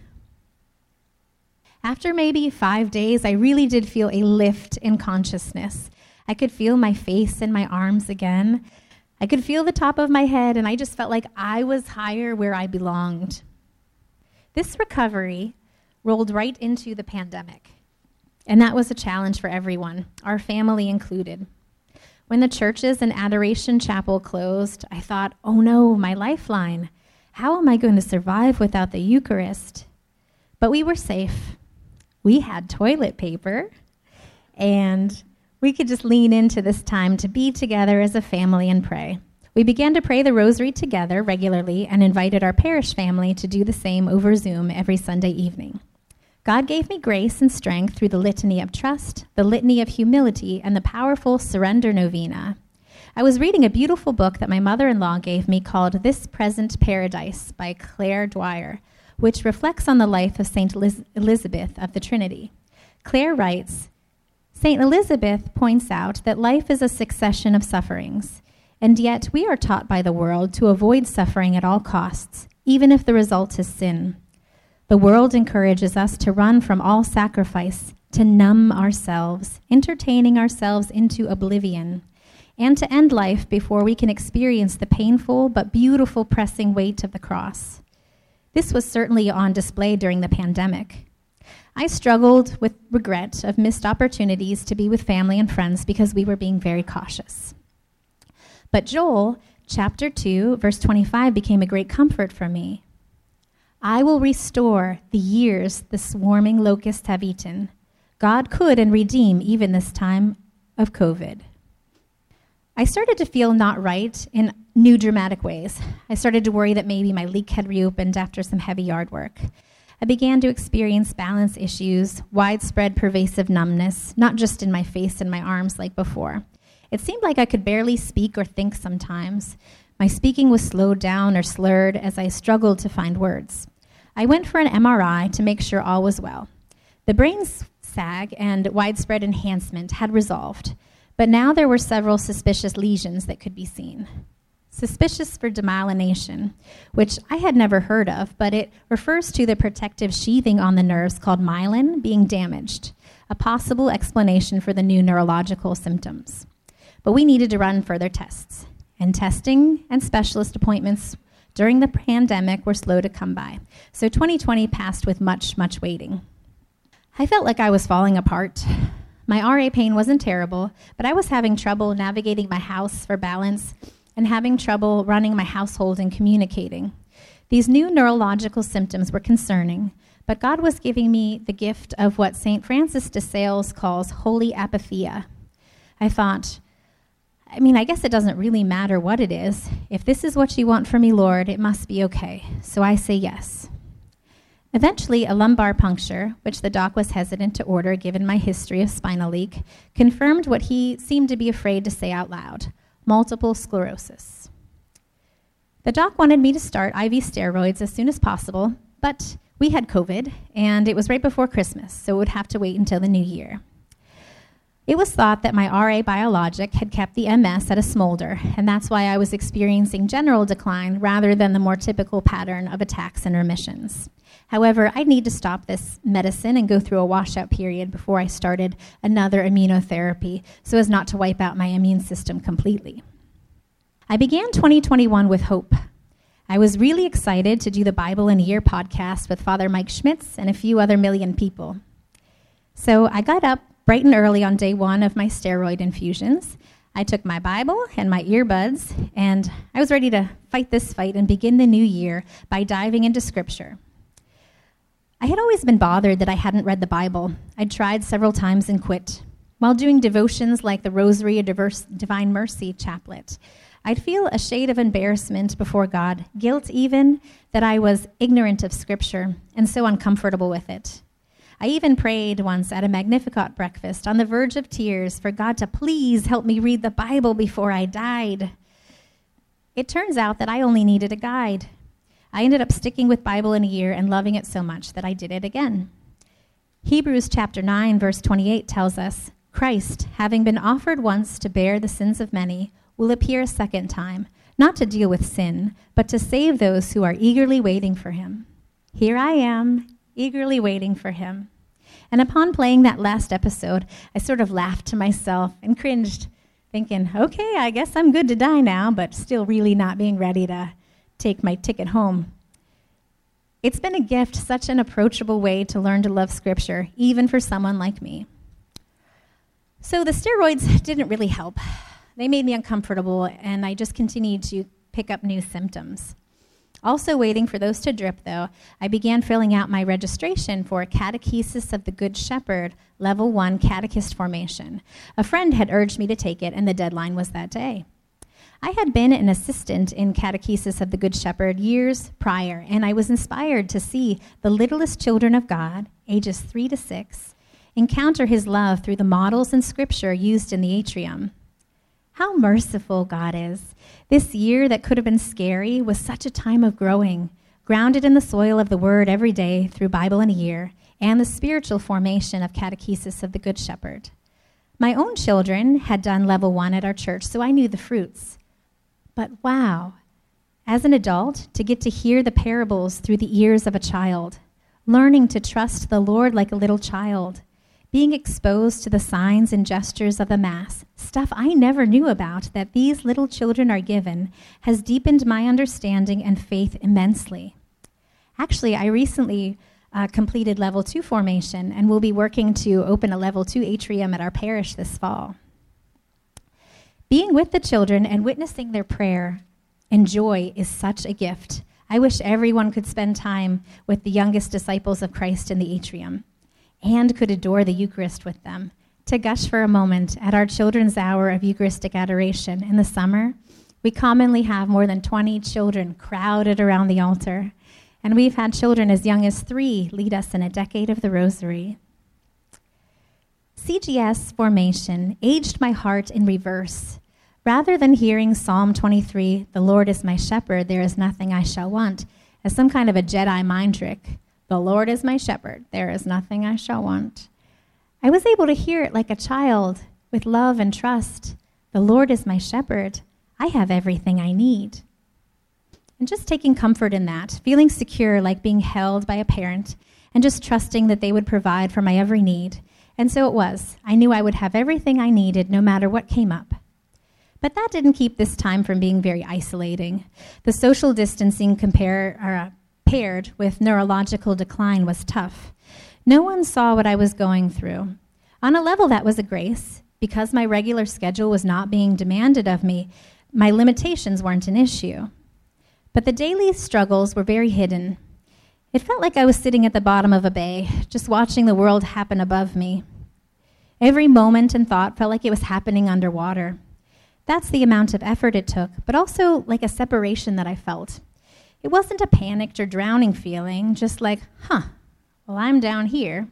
After maybe five days, I really did feel a lift in consciousness. I could feel my face and my arms again. I could feel the top of my head, and I just felt like I was higher where I belonged. This recovery rolled right into the pandemic. And that was a challenge for everyone, our family included. When the churches and Adoration Chapel closed, I thought, oh no, my lifeline. How am I going to survive without the Eucharist? But we were safe. We had toilet paper, and we could just lean into this time to be together as a family and pray. We began to pray the rosary together regularly and invited our parish family to do the same over Zoom every Sunday evening. God gave me grace and strength through the litany of trust, the litany of humility, and the powerful surrender novena. I was reading a beautiful book that my mother-in-law gave me called This Present Paradise by Claire Dwyer, which reflects on the life of Saint Eliz- Elizabeth of the Trinity. Claire writes, Saint Elizabeth points out that life is a succession of sufferings, and yet we are taught by the world to avoid suffering at all costs, even if the result is sin. The world encourages us to run from all sacrifice, to numb ourselves, entertaining ourselves into oblivion, and to end life before we can experience the painful but beautiful pressing weight of the cross. This was certainly on display during the pandemic. I struggled with regret of missed opportunities to be with family and friends because we were being very cautious. But Joel, chapter two, verse twenty-five, became a great comfort for me. I will restore the years the swarming locusts have eaten. God could and redeem even this time of COVID. I started to feel not right in new dramatic ways. I started to worry that maybe my leak had reopened after some heavy yard work. I began to experience balance issues, widespread pervasive numbness, not just in my face and my arms like before. It seemed like I could barely speak or think sometimes. My speaking was slowed down or slurred as I struggled to find words. I went for an M R I to make sure all was well. The brain sag and widespread enhancement had resolved, but now there were several suspicious lesions that could be seen. Suspicious for demyelination, which I had never heard of, but it refers to the protective sheathing on the nerves called myelin being damaged, a possible explanation for the new neurological symptoms. But we needed to run further tests, and testing and specialist appointments during the pandemic were slow to come by, so twenty twenty passed with much, much waiting. I felt like I was falling apart. My R A pain wasn't terrible, but I was having trouble navigating my house for balance and having trouble running my household and communicating. These new neurological symptoms were concerning, but God was giving me the gift of what Saint Francis de Sales calls holy apatheia. I thought, I mean, I guess it doesn't really matter what it is. If this is what you want for me, Lord, it must be okay. So I say yes. Eventually, a lumbar puncture, which the doc was hesitant to order given my history of spinal leak, confirmed what he seemed to be afraid to say out loud: multiple sclerosis. The doc wanted me to start I V steroids as soon as possible, but we had COVID, and it was right before Christmas, so it would have to wait until the new year. It was thought that my R A biologic had kept the M S at a smolder, and that's why I was experiencing general decline rather than the more typical pattern of attacks and remissions. However, I'd need to stop this medicine and go through a washout period before I started another immunotherapy so as not to wipe out my immune system completely. I began twenty twenty-one with hope. I was really excited to do the Bible in a Year podcast with Father Mike Schmitz and a few other million people. So I got up bright and early on day one of my steroid infusions. I took my Bible and my earbuds, and I was ready to fight this fight and begin the new year by diving into Scripture. I had always been bothered that I hadn't read the Bible. I'd tried several times and quit. While doing devotions like the Rosary or Diverse, Divine Mercy Chaplet, I'd feel a shade of embarrassment before God, guilt even, that I was ignorant of Scripture and so uncomfortable with it. I even prayed once at a Magnificat breakfast on the verge of tears for God to please help me read the Bible before I died. It turns out that I only needed a guide. I ended up sticking with Bible in a Year and loving it so much that I did it again. Hebrews chapter nine, verse twenty-eight tells us, Christ, having been offered once to bear the sins of many, will appear a second time, not to deal with sin, but to save those who are eagerly waiting for him. Here I am, eagerly waiting for him. And upon playing that last episode, I sort of laughed to myself and cringed, thinking, okay, I guess I'm good to die now, but still really not being ready to take my ticket home. It's been a gift, such an approachable way to learn to love Scripture, even for someone like me. So the steroids didn't really help. They made me uncomfortable, and I just continued to pick up new symptoms. Also waiting for those to drip, though, I began filling out my registration for Catechesis of the Good Shepherd, Level one Catechist Formation. A friend had urged me to take it, and the deadline was that day. I had been an assistant in Catechesis of the Good Shepherd years prior, and I was inspired to see the littlest children of God, ages three to six, encounter his love through the models in Scripture used in the atrium. How merciful God is. This year that could have been scary was such a time of growing, grounded in the soil of the Word every day through Bible in a Year and the spiritual formation of Catechesis of the Good Shepherd. My own children had done level one at our church, so I knew the fruits. But wow, as an adult, to get to hear the parables through the ears of a child, learning to trust the Lord like a little child, being exposed to the signs and gestures of the Mass, stuff I never knew about that these little children are given, has deepened my understanding and faith immensely. Actually, I recently uh, completed level two formation and will be working to open a level two atrium at our parish this fall. Being with the children and witnessing their prayer and joy is such a gift. I wish everyone could spend time with the youngest disciples of Christ in the atrium and could adore the Eucharist with them. To gush for a moment, at our children's hour of Eucharistic adoration in the summer, we commonly have more than twenty children crowded around the altar, and we've had children as young as three lead us in a decade of the Rosary. C G S formation aged my heart in reverse. Rather than hearing Psalm twenty-three, "The Lord is my shepherd, there is nothing I shall want," as some kind of a Jedi mind trick, "The Lord is my shepherd, there is nothing I shall want," I was able to hear it like a child with love and trust. The Lord is my shepherd. I have everything I need. And just taking comfort in that, feeling secure like being held by a parent, and just trusting that they would provide for my every need. And so it was. I knew I would have everything I needed no matter what came up. But that didn't keep this time from being very isolating. The social distancing compare, or, uh, paired with neurological decline was tough. No one saw what I was going through. On a level, that was a grace. Because my regular schedule was not being demanded of me, my limitations weren't an issue. But the daily struggles were very hidden. It felt like I was sitting at the bottom of a bay, just watching the world happen above me. Every moment and thought felt like it was happening underwater. That's the amount of effort it took, but also like a separation that I felt. It wasn't a panicked or drowning feeling, just like, huh, well, I'm down here.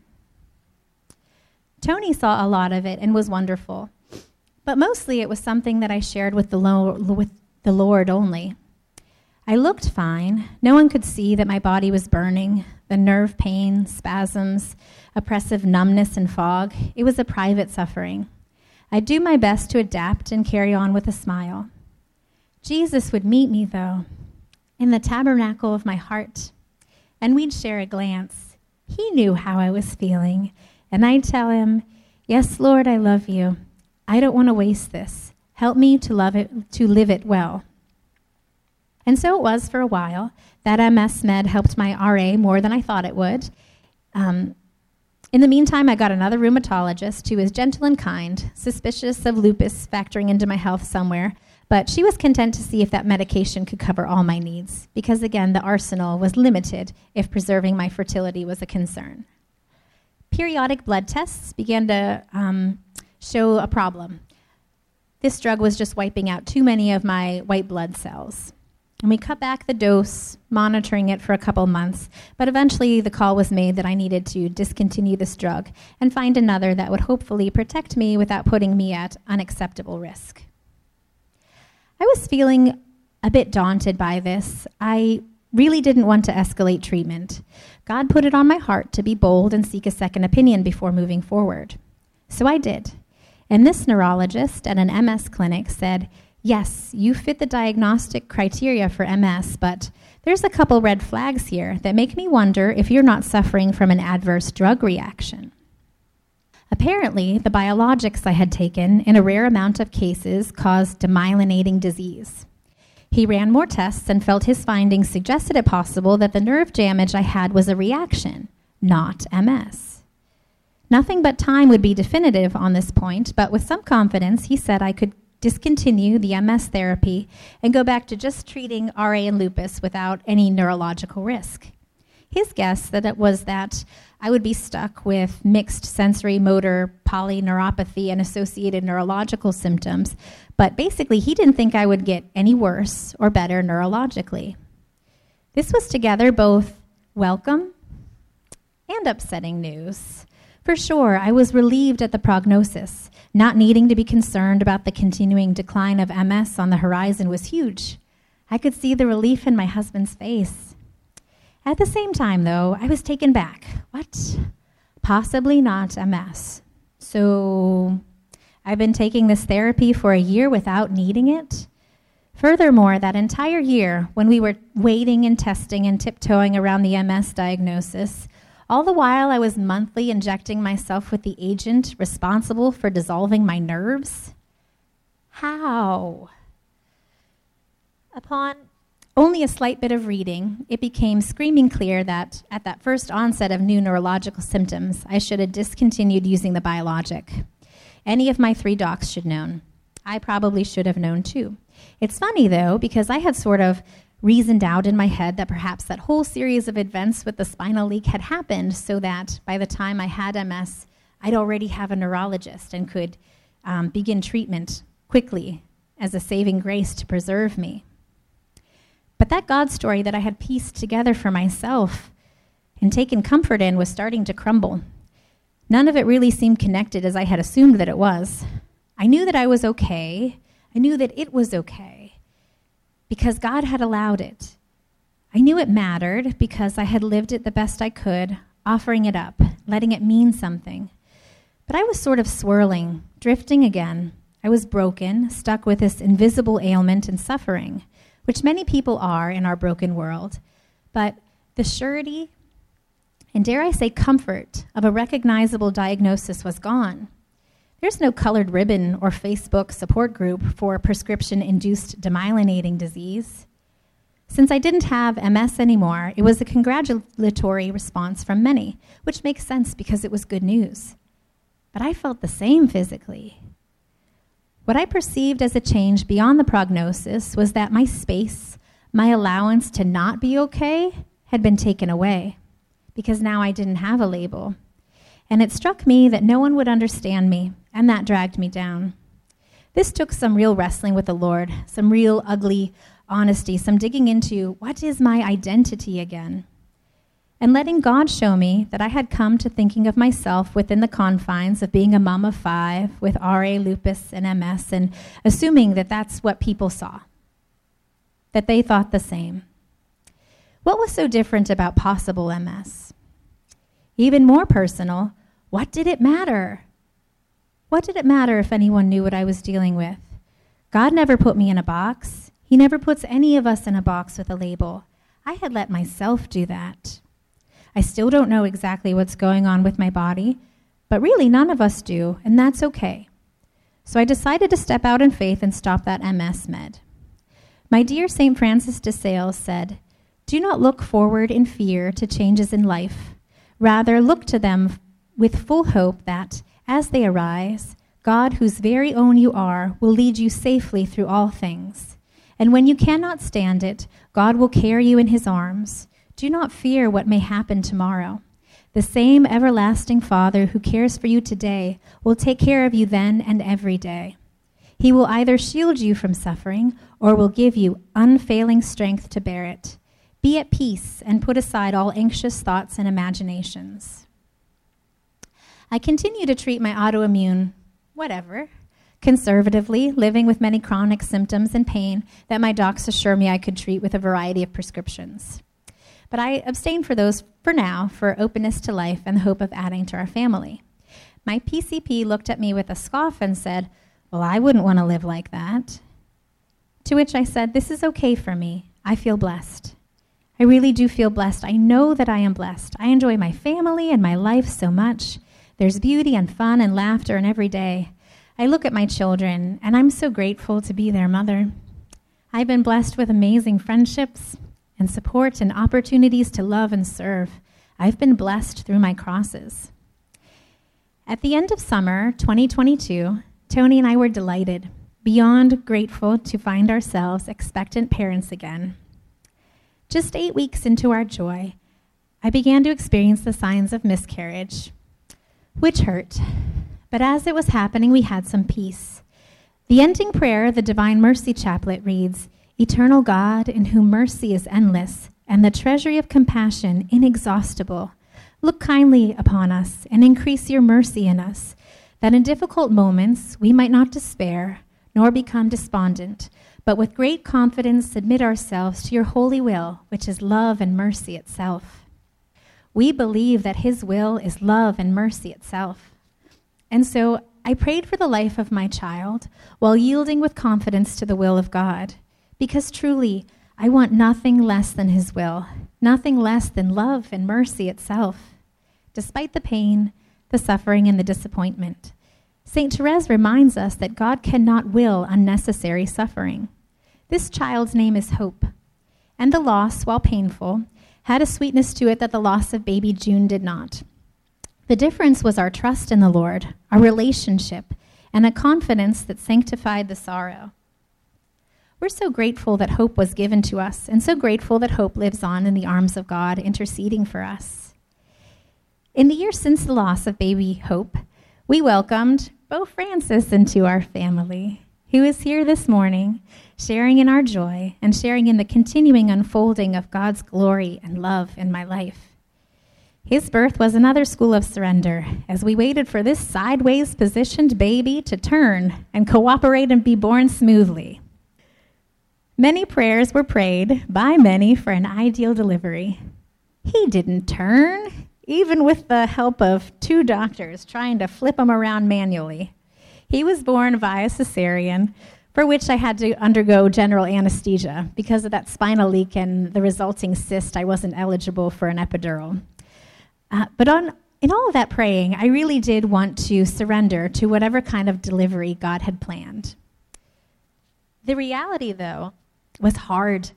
Tony saw a lot of it and was wonderful, but mostly it was something that I shared with the, lo- with the Lord only. I looked fine. No one could see that my body was burning, the nerve pain, spasms, oppressive numbness and fog. It was a private suffering. I'd do my best to adapt and carry on with a smile. Jesus would meet me, though, in the tabernacle of my heart, and we'd share a glance. He knew how I was feeling, and I'd tell him, "Yes, Lord, I love you. I don't want to waste this. Help me to love it, to live it well." And so it was for a while. That M S Med helped my R A more than I thought it would. Um, in the meantime, I got another rheumatologist who was gentle and kind, suspicious of lupus factoring into my health somewhere, but she was content to see if that medication could cover all my needs, because again, the arsenal was limited if preserving my fertility was a concern. Periodic blood tests began to um, show a problem. This drug was just wiping out too many of my white blood cells. And we cut back the dose, monitoring it for a couple months, but eventually the call was made that I needed to discontinue this drug and find another that would hopefully protect me without putting me at unacceptable risk. I was feeling a bit daunted by this. I really didn't want to escalate treatment. God put it on my heart to be bold and seek a second opinion before moving forward. So I did. And this neurologist at an M S clinic said, "Yes, you fit the diagnostic criteria for M S, but there's a couple red flags here that make me wonder if you're not suffering from an adverse drug reaction." Apparently, the biologics I had taken in a rare amount of cases caused demyelinating disease. He ran more tests and felt his findings suggested it possible that the nerve damage I had was a reaction, not M S. Nothing but time would be definitive on this point, but with some confidence, he said I could discontinue the M S therapy and go back to just treating R A and lupus without any neurological risk. His guess that it was that I would be stuck with mixed sensory motor polyneuropathy and associated neurological symptoms, but basically he didn't think I would get any worse or better neurologically. This was together both welcome and upsetting news. For sure, I was relieved at the prognosis. Not needing to be concerned about the continuing decline of M S on the horizon was huge. I could see the relief in my husband's face. At the same time, though, I was taken back. What? Possibly not M S. So I've been taking this therapy for a year without needing it? Furthermore, that entire year, when we were waiting and testing and tiptoeing around the M S diagnosis, all the while I was monthly injecting myself with the agent responsible for dissolving my nerves? How? Upon only a slight bit of reading, it became screaming clear that at that first onset of new neurological symptoms, I should have discontinued using the biologic. Any of my three docs should have known. I probably should have known too. It's funny, though, because I had sort of reasoned out in my head that perhaps that whole series of events with the spinal leak had happened so that by the time I had M S, I'd already have a neurologist and could um, begin treatment quickly as a saving grace to preserve me. But that God story that I had pieced together for myself and taken comfort in was starting to crumble. None of it really seemed connected as I had assumed that it was. I knew that I was okay. I knew that it was okay because God had allowed it. I knew it mattered because I had lived it the best I could, offering it up, letting it mean something. But I was sort of swirling, drifting again. I was broken, stuck with this invisible ailment and suffering, which many people are in our broken world. But the surety, and dare I say comfort, of a recognizable diagnosis was gone. There's no colored ribbon or Facebook support group for prescription-induced demyelinating disease. Since I didn't have M S anymore, it was a congratulatory response from many, which makes sense because it was good news. But I felt the same physically. What I perceived as a change beyond the prognosis was that my space, my allowance to not be okay, had been taken away because now I didn't have a label. And it struck me that no one would understand me, and that dragged me down. This took some real wrestling with the Lord, some real ugly honesty, some digging into what is my identity again, and letting God show me that I had come to thinking of myself within the confines of being a mom of five with R A, lupus, and M S, and assuming that that's what people saw, that they thought the same. What was so different about possible M S? Even more personal, what did it matter? What did it matter if anyone knew what I was dealing with? God never put me in a box. He never puts any of us in a box with a label. I had let myself do that. I still don't know exactly what's going on with my body, but really none of us do, and that's okay. So I decided to step out in faith and stop that M S med. My dear Saint Francis de Sales said, "Do not look forward in fear to changes in life. Rather, look to them with full hope that, as they arise, God, whose very own you are, will lead you safely through all things. And when you cannot stand it, God will carry you in his arms. Do not fear what may happen tomorrow. The same everlasting Father who cares for you today will take care of you then and every day. He will either shield you from suffering or will give you unfailing strength to bear it. Be at peace and put aside all anxious thoughts and imaginations." I continue to treat my autoimmune, whatever, conservatively, living with many chronic symptoms and pain that my docs assure me I could treat with a variety of prescriptions. But I abstain for those for now for openness to life and the hope of adding to our family. My P C P looked at me with a scoff and said, "Well, I wouldn't want to live like that." To which I said, "This is okay for me. I feel blessed. I really do feel blessed. I know that I am blessed. I enjoy my family and my life so much. There's beauty and fun and laughter in every day. I look at my children, and I'm so grateful to be their mother. I've been blessed with amazing friendships and support and opportunities to love and serve. I've been blessed through my crosses." At the end of summer twenty twenty-two, Tony and I were delighted, beyond grateful to find ourselves expectant parents again. Just eight weeks into our joy, I began to experience the signs of miscarriage, which hurt. But as it was happening, we had some peace. The ending prayer of the Divine Mercy Chaplet reads, "Eternal God, in whom mercy is endless, and the treasury of compassion inexhaustible, Look kindly upon us and increase your mercy in us, that in difficult moments we might not despair nor become despondent, but with great confidence submit ourselves to your holy will, which is love and mercy itself. We believe that his will is love and mercy itself. And so I prayed for the life of my child while yielding with confidence to the will of God, because truly I want nothing less than his will, nothing less than love and mercy itself, despite the pain, the suffering, and the disappointment. Saint Therese reminds us that God cannot will unnecessary suffering. This child's name is Hope, and the loss, while painful, had a sweetness to it that the loss of baby June did not. The difference was our trust in the Lord, our relationship, and a confidence that sanctified the sorrow. We're so grateful that hope was given to us, and so grateful that hope lives on in the arms of God, interceding for us. In the year since the loss of baby Hope, we welcomed Beau Francis into our family, who is here this morning, sharing in our joy and sharing in the continuing unfolding of God's glory and love in my life. His birth was another school of surrender, as we waited for this sideways positioned baby to turn and cooperate and be born smoothly. Many prayers were prayed by many for an ideal delivery. He didn't turn, even with the help of two doctors trying to flip him around manually. He was born via cesarean, for which I had to undergo general anesthesia. Because of that spinal leak and the resulting cyst, I wasn't eligible for an epidural. Uh, but on, in all of that praying, I really did want to surrender to whatever kind of delivery God had planned. The reality, though, was hard.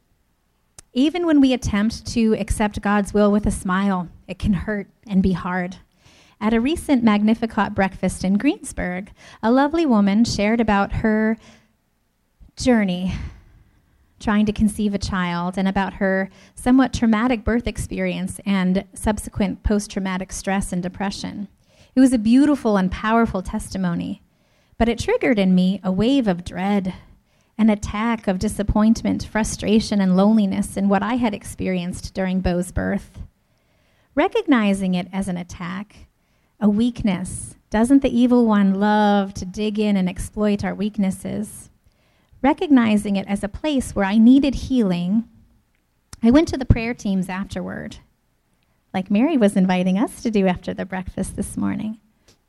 Even when we attempt to accept God's will with a smile, it can hurt and be hard. At a recent Magnificat breakfast in Greensburg, a lovely woman shared about her journey trying to conceive a child and about her somewhat traumatic birth experience and subsequent post-traumatic stress and depression. It was a beautiful and powerful testimony, but it triggered in me a wave of dread, an attack of disappointment, frustration, and loneliness in what I had experienced during Beau's birth. Recognizing it as an attack, a weakness, doesn't the evil one love to dig in and exploit our weaknesses? Recognizing it as a place where I needed healing, I went to the prayer teams afterward, like Mary was inviting us to do after the breakfast this morning.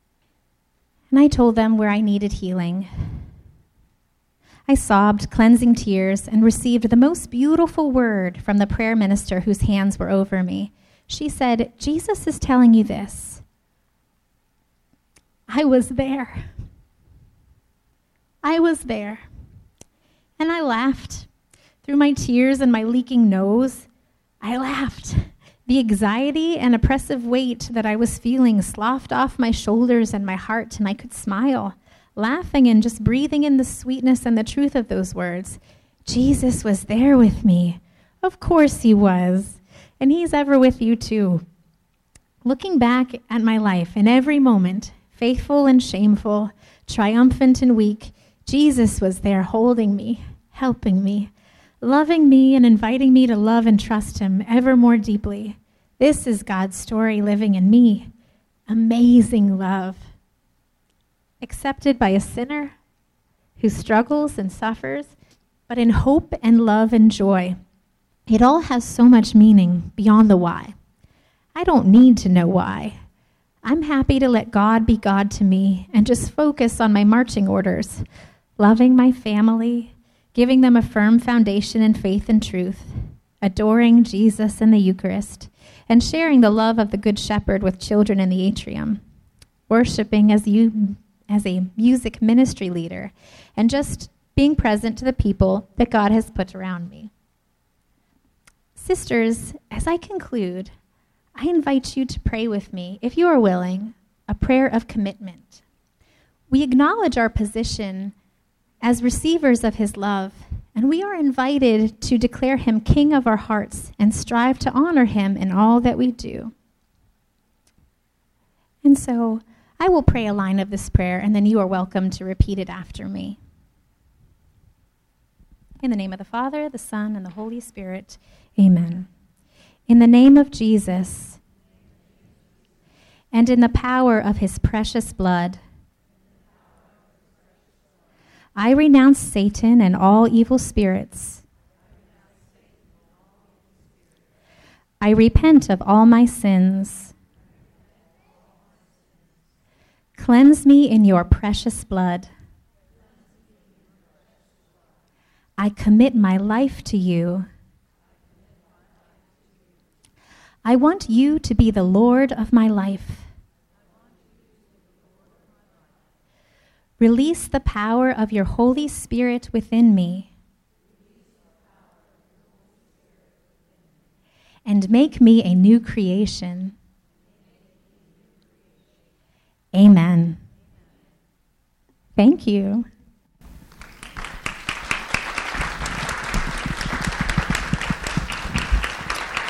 And I told them where I needed healing. I sobbed cleansing tears and received the most beautiful word from the prayer minister whose hands were over me. She said, "Jesus is telling you this." I was there. I was there. And I laughed. Through my tears and my leaking nose, I laughed. The anxiety and oppressive weight that I was feeling sloughed off my shoulders and my heart, and I could smile, laughing and just breathing in the sweetness and the truth of those words. Jesus was there with me. Of course he was. And he's ever with you too. Looking back at my life in every moment, faithful and shameful, triumphant and weak, Jesus was there holding me, helping me, loving me and inviting me to love and trust him ever more deeply. This is God's story living in me. Amazing love. Accepted by a sinner who struggles and suffers, but in hope and love and joy. It all has so much meaning beyond the why. I don't need to know why. I'm happy to let God be God to me and just focus on my marching orders, loving my family, giving them a firm foundation in faith and truth, adoring Jesus in the Eucharist, and sharing the love of the Good Shepherd with children in the atrium, worshiping as you as a music ministry leader, and just being present to the people that God has put around me. Sisters, as I conclude, I invite you to pray with me, if you are willing, a prayer of commitment. We acknowledge our position as receivers of his love, and we are invited to declare him King of our hearts and strive to honor him in all that we do. And so I will pray a line of this prayer, and then you are welcome to repeat it after me. In the name of the Father, the Son, and the Holy Spirit, amen. In the name of Jesus, and in the power of his precious blood. I renounce Satan and all evil spirits. I repent of all my sins. Cleanse me in your precious blood. I commit my life to you. I want you to be the Lord of my life. Release the power of your Holy Spirit within me and make me a new creation. Amen. Thank you.